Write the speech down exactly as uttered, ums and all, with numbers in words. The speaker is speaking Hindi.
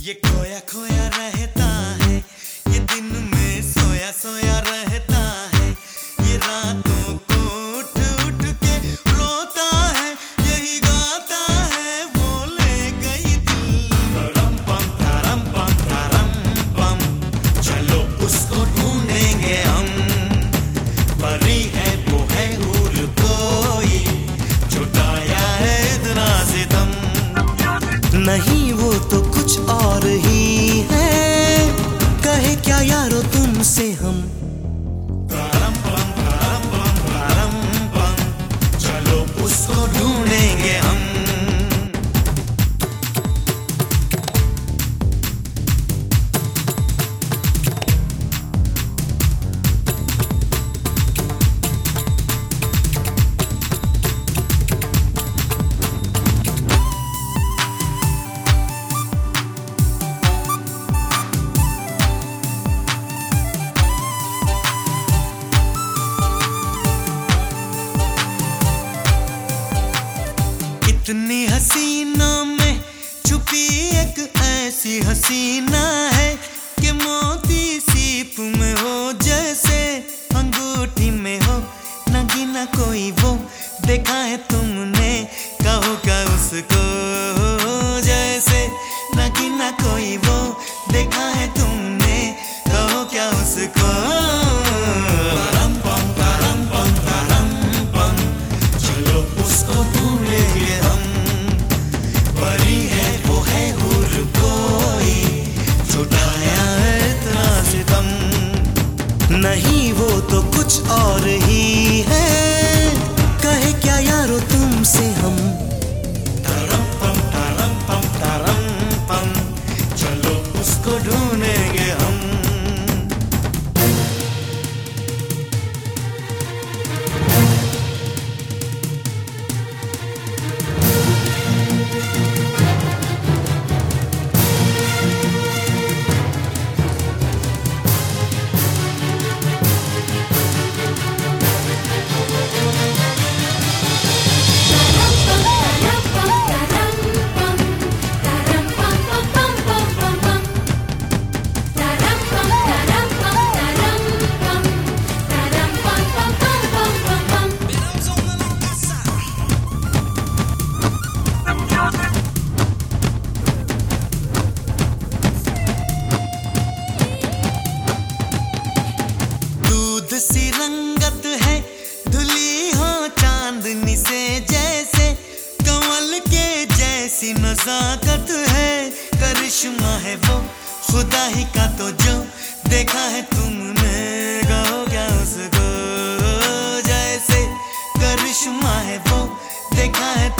ये खोया खोया रहता है, ये दिन में सोया सोया रहता है, ये रातों को उठ उठ के रोता है, यही गाता है वो ले गई दिल। तरम पम तरम पम तरम पम, चलो उसको ढूंढेंगे हम। परी है वो है हूर कोई, छुटाया है इतना सितम। नहीं वो तो कुछ और ही है, कहे क्या यारो तुमसे हम। तरम पम तरम पम तरम पम, चलो उसको ढूंढेंगे हम। इतनी हसीना में छुपी एक ऐसी हसीना है कि मोती सीप में हो, जैसे अंगूठी में हो, नगीना कोई वो देखा है तुमने, कहो क्या उसको, जैसे नगीना कोई वो देखा है तुमने, कहो क्या उसको। तरम पम तरम पम तरम पम, चलो उसको ढूंढेंगे हम। परी है वो है हूर कोई, छुटाया है इतना सितम। नहीं वो तो कुछ और ही है, कहे क्या यारो तुमसे हम। तरम पम तरम पम तरम पम, चलो उसको ढूंढेंगे हम। सी रंगत है धुली हो चांदनी से, जैसे कमल के जैसी नजाकत है, करिश्मा है वो खुदा ही का, तो जो देखा है तुमने, कहो क्या उसको, जैसे करिश्मा है वो देखा है